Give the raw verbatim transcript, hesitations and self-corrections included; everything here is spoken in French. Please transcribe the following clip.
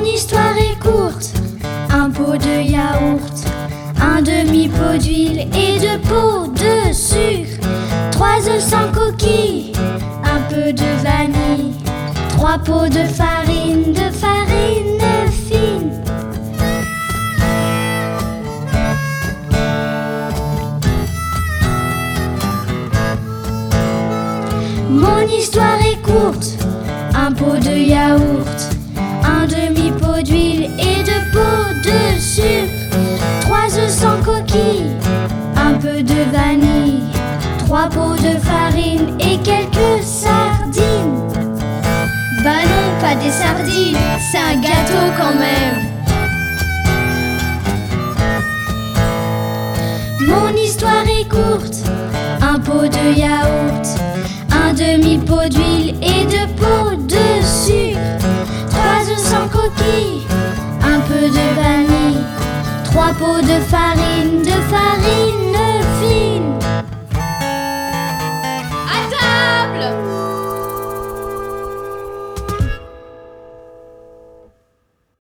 histoire est courte. Un pot de yaourt, un demi-pot d'huile et deux pots de sucre, trois œufs sans coquille, un peu de vanille, trois pots de farine, de farine fine. Mon histoire est courte. Un pot de yaourt, un demi-pot d'huile et deux pots de sucre, trois œufs sans coquille, un peu de vanille, trois pots de farine et quelques sardines. Bah non, pas des sardines, c'est un gâteau quand même. Mon histoire est courte. Un pot de yaourt, un demi-pot d'huile et deux pots de sucre, trois œufs sans coquille, un peu de vanille, trois pots de farine, de